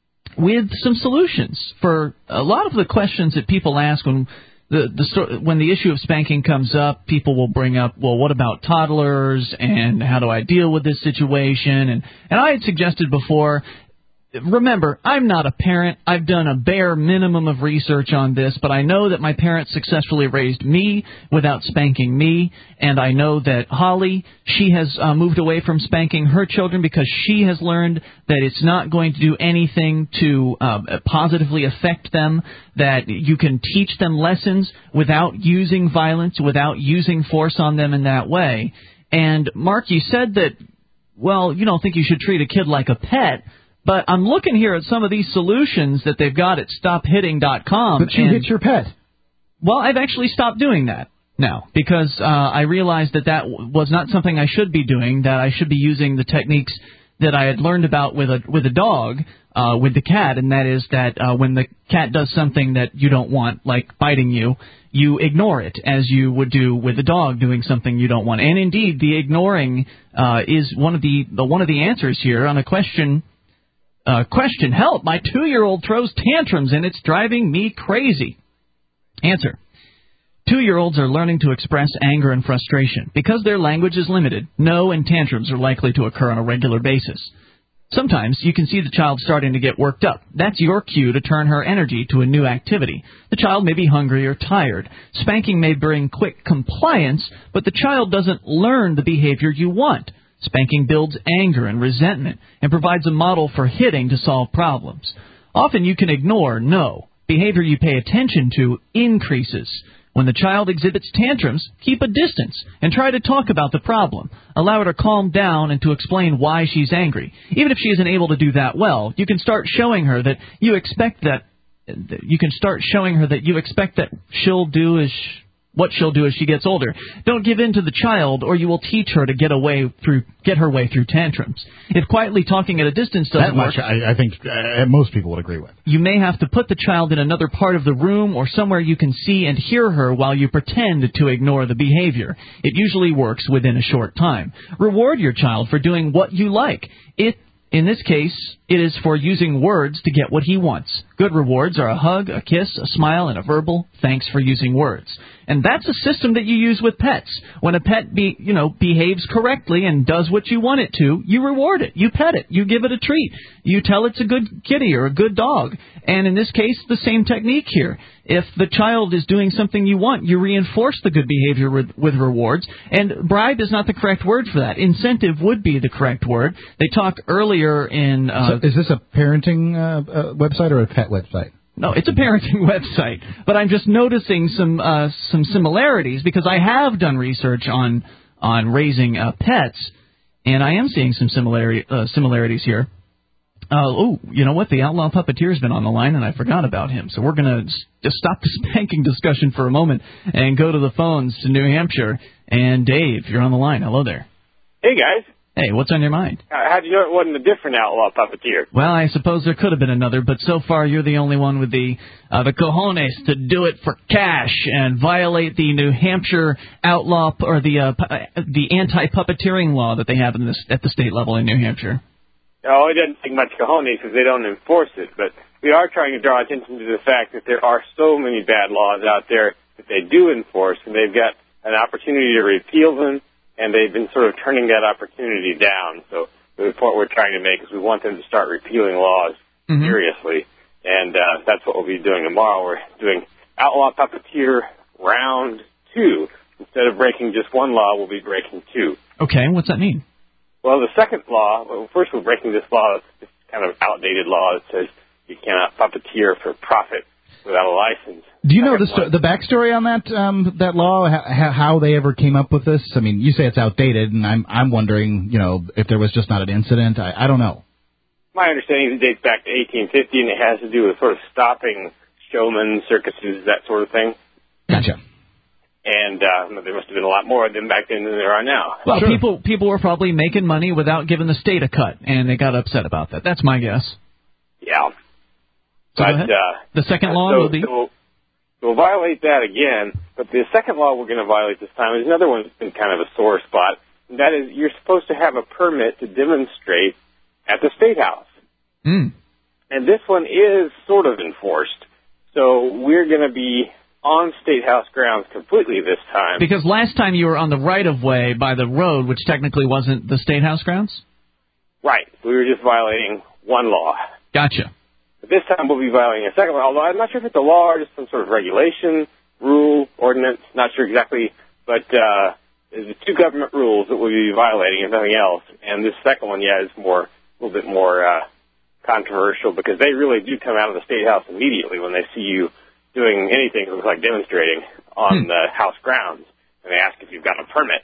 with some solutions for a lot of the questions that people ask when the, the when the issue of spanking comes up. People will bring up, well, what about toddlers, and how do I deal with this situation? And, and I had suggested before, remember, I'm not a parent. I've done a bare minimum of research on this, but I know that my parents successfully raised me without spanking me, and I know that Holly, she has uh, moved away from spanking her children because she has learned that it's not going to do anything to uh, positively affect them, that you can teach them lessons without using violence, without using force on them in that way. And, Mark, you said that, well, you don't think you should treat a kid like a pet. But I'm looking here at some of these solutions that they've got at stop hitting dot com. But you and, hit your pet. Well, I've actually stopped doing that now because uh, I realized that that was not something I should be doing, that I should be using the techniques that I had learned about with a with a dog, uh, with the cat, and that is that uh, when the cat does something that you don't want, like biting you, you ignore it, as you would do with a dog doing something you don't want. And indeed, the ignoring uh, is one of the, the one of the answers here on a question. Uh, question, help, my two-year-old throws tantrums and it's driving me crazy. Answer, Two-year-olds are learning to express anger and frustration. Because their language is limited, no and tantrums are likely to occur on a regular basis. Sometimes you can see the child starting to get worked up. That's your cue to turn her energy to a new activity. The child may be hungry or tired. Spanking may bring quick compliance, but the child doesn't learn the behavior you want. Spanking builds anger and resentment and provides a model for hitting to solve problems. Often you can ignore no. Behavior you pay attention to increases. When the child exhibits tantrums, keep a distance and try to talk about the problem. Allow her to calm down and to explain why she's angry. Even if she isn't able to do that well, you can start showing her that you expect that you can start showing her that you expect that she'll do as what she'll do as she gets older. Don't give in to the child, or you will teach her to get away through get her way through tantrums. If quietly talking at a distance doesn't that much, work, I, I think uh, most people would agree with. You may have to put the child in another part of the room or somewhere you can see and hear her while you pretend to ignore the behavior. It usually works within a short time. Reward your child for doing what you like. It In this case, it is for using words to get what he wants. Good rewards are a hug, a kiss, a smile, and a verbal thanks for using words. And that's a system that you use with pets. When a pet be, you know, behaves correctly and does what you want it to, you reward it. You pet it. You give it a treat. You tell it's a good kitty or a good dog. And in this case, the same technique here. If the child is doing something you want, you reinforce the good behavior with, with rewards. And bribe is not the correct word for that. Incentive would be the correct word. They talk earlier in... Uh, so is this a parenting uh, uh, website or a pet website? No, it's a parenting website. But I'm just noticing some uh, some similarities because I have done research on on raising uh, pets, and I am seeing some similarity uh, similarities here. Uh, oh, you know what? The Outlaw Puppeteer's been on the line, and I forgot about him. So we're going to just stop the spanking discussion for a moment and go to the phones to New Hampshire. And Dave, you're on the line. Hello there. Hey, guys. Hey, what's on your mind? Uh, how'd you know it wasn't a different Outlaw Puppeteer? Well, I suppose there could have been another, but so far you're the only one with the uh, the cojones to do it for cash and violate the New Hampshire outlaw or the uh, pu- the anti-puppeteering law that they have in this at the state level in New Hampshire. Oh, it doesn't take much cojones because they don't enforce it, but we are trying to draw attention to the fact that there are so many bad laws out there that they do enforce, and they've got an opportunity to repeal them. And they've been sort of turning that opportunity down. So the point we're trying to make is we want them to start repealing laws mm-hmm. seriously. And uh, that's what we'll be doing tomorrow. We're doing Outlaw Puppeteer Round two. Instead of breaking just one law, we'll be breaking two. Okay, what's that mean? Well, the second law, well, first we're breaking this law, this kind of outdated law that says you cannot puppeteer for profit without a license. Do you know the sto- the backstory on that um, that law? How, how they ever came up with this? I mean, you say it's outdated, and I'm I'm wondering, you know, if there was just not an incident. I, I don't know. My understanding is it dates back to eighteen fifty, and it has to do with sort of stopping showmen, circuses, that sort of thing. Gotcha. And uh, there must have been a lot more of them back then than there are now. Well, sure. people people were probably making money without giving the state a cut, and they got upset about that. That's my guess. Yeah. So but uh, the second uh, law so, will be. So we'll violate that again, but the second law we're going to violate this time is another one that's been kind of a sore spot. And that is, you're supposed to have a permit to demonstrate at the State House. Mm. And this one is sort of enforced. So we're going to be on State House grounds completely this time. Because last time you were on the right-of-way by the road, which technically wasn't the State House grounds? Right. We were just violating one law. Gotcha. But this time we'll be violating a second law, although I'm not sure if it's a law or just some sort of regulation, rule, ordinance, not sure exactly. But uh, there's two government rules that we'll be violating, if nothing else. And this second one, yeah, is more, a little bit more uh, controversial because they really do come out of the State House immediately when they see you doing anything that looks like demonstrating on hmm. the House grounds. And they ask if you've got a permit.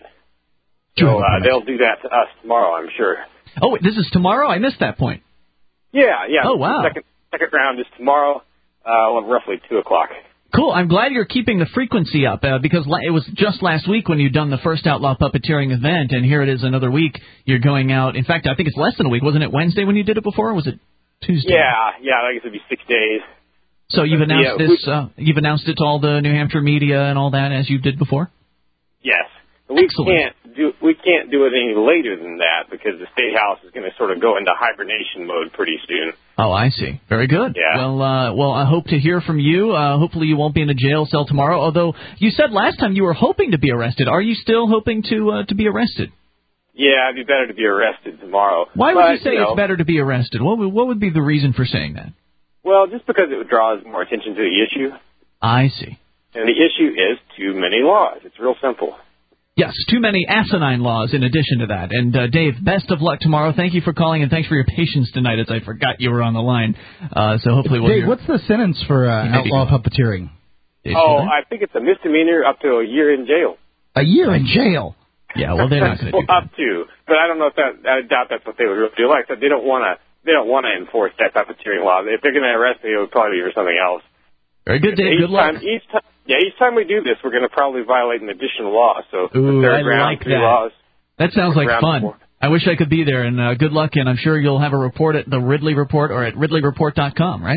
So uh, they'll do that to us tomorrow, I'm sure. Oh, this is tomorrow? I missed that point. Yeah, yeah. Oh, wow. The second, second round is tomorrow, uh, roughly two o'clock. Cool. I'm glad you're keeping the frequency up uh, because it was just last week when you'd done the first Outlaw Puppeteering event, and here it is another week. You're going out. In fact, I think it's less than a week. Wasn't it Wednesday when you did it before, or was it Tuesday? Yeah, yeah. I guess it'd be six days. So you've announced yeah, this. Uh, you've announced it to all the New Hampshire media and all that as you did before. Yes. We Excellent. can't do we can't do it any later than that because the State House is going to sort of go into hibernation mode pretty soon. Oh, I see. Very good. Yeah. Well, uh, well, I hope to hear from you. Uh, hopefully you won't be in a jail cell tomorrow, although you said last time you were hoping to be arrested. Are you still hoping to uh, to be arrested? Yeah, it'd be better to be arrested tomorrow. Why would but, you say you know, it's better to be arrested? What would, what would be the reason for saying that? Well, just because it draws more attention to the issue. I see. And the issue is too many laws. It's real simple. Yes, too many asinine laws in addition to that. And, uh, Dave, best of luck tomorrow. Thank you for calling, and thanks for your patience tonight, as I forgot you were on the line. Uh, so hopefully we'll Dave, hear. what's the sentence for uh, outlaw puppeteering? Dave, Oh, I think it's a misdemeanor up to a year in jail. A year in jail? Yeah, well, they're not going to do well, up to. But I don't know if that, I doubt that's what they would really do. Like I said, they don't want to, they don't want to enforce that puppeteering law. If they're going to arrest me, it would probably be for something else. Very good, Dave. Each Good luck. Time, each time, yeah, each time we do this, we're going to probably violate an additional law. So Ooh, the third I round, like three that. laws. That sounds like round fun. four. I wish I could be there, and uh, good luck, and I'm sure you'll have a report at the Ridley Report or at ridley report dot com, right?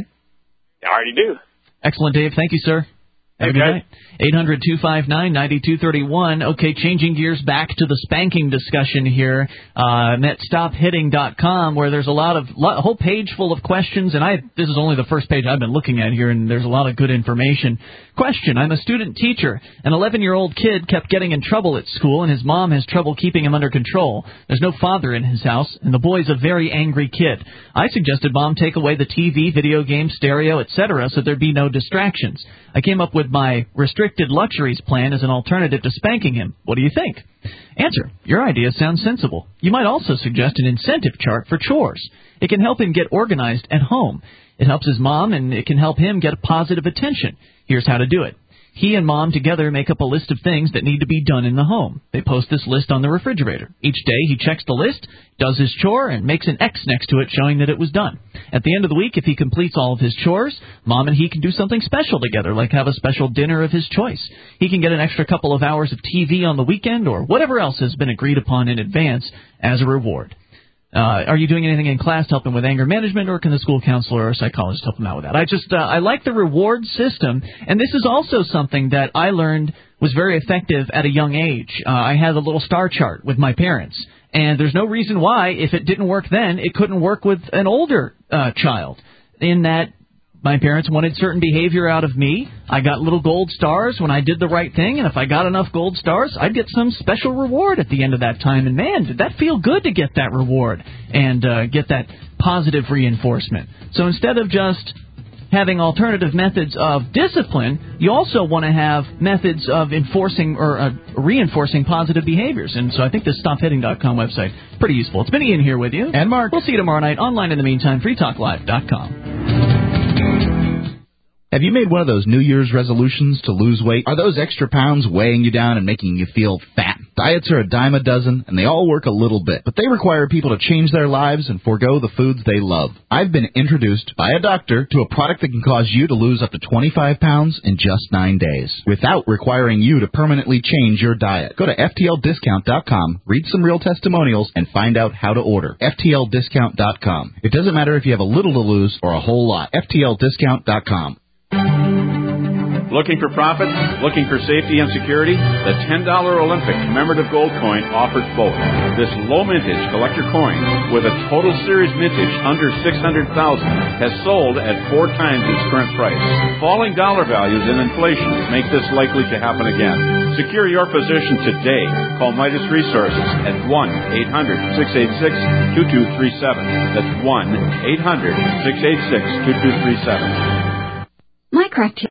I already do. Excellent, Dave. Thank you, sir. Have a good Okay. night. eight hundred two five nine nine two three one. Okay, changing gears back to the spanking discussion here. Uh, I'm at stop hitting dot com, where there's a lot of lot, a whole page full of questions, and I this is only the first page I've been looking at here, and there's a lot of good information. Question: I'm a student teacher. An eleven-year-old kid kept getting in trouble at school, and his mom has trouble keeping him under control. There's no father in his house, and the boy's a very angry kid. I suggested mom take away the T V, video games, stereo, et cetera, so there'd be no distractions. I came up with my restricted luxuries plan as an alternative to spanking him. What do you think? Answer: your idea sounds sensible. You might also suggest an incentive chart for chores. It can help him get organized at home. It helps his mom, and it can help him get positive attention. Here's how to do it. He and mom together make up a list of things that need to be done in the home. They post this list on the refrigerator. Each day he checks the list, does his chore, and makes an X next to it showing that it was done. At the end of the week, if he completes all of his chores, mom and he can do something special together, like have a special dinner of his choice. He can get an extra couple of hours of T V on the weekend or whatever else has been agreed upon in advance as a reward. Uh, are you doing anything in class to help him with anger management, or can the school counselor or psychologist help him out with that? I just, uh, I like the reward system, and this is also something that I learned was very effective at a young age. Uh, I had a little star chart with my parents, and there's no reason why, if it didn't work then, it couldn't work with an older uh, child, in that my parents wanted certain behavior out of me. I got little gold stars when I did the right thing, and if I got enough gold stars, I'd get some special reward at the end of that time. And, man, did that feel good to get that reward and uh, get that positive reinforcement. So instead of just having alternative methods of discipline, you also want to have methods of enforcing or uh, reinforcing positive behaviors. And so I think this stop hitting dot com website is pretty useful. It's been Ian here with you. And Mark. We'll see you tomorrow night. Online in the meantime, free talk live dot com. Have you made one of those New Year's resolutions to lose weight? Are those extra pounds weighing you down and making you feel fat? Diets are a dime a dozen, and they all work a little bit, but they require people to change their lives and forego the foods they love. I've been introduced by a doctor to a product that can cause you to lose up to twenty-five pounds in just nine days, without requiring you to permanently change your diet. Go to F T L discount dot com, read some real testimonials, and find out how to order. F T L discount dot com. It doesn't matter if you have a little to lose or a whole lot. F T L discount dot com. Looking for profit? Looking for safety and security? The ten dollar Olympic commemorative gold coin offers both. This low mintage collector coin, with a total series mintage under six hundred thousand dollars, has sold at four times its current price. Falling dollar values and inflation make this likely to happen again. Secure your position today. Call Midas Resources at one eight hundred six eight six two two three seven. That's one eight hundred six eight six two two three seven. My criteria.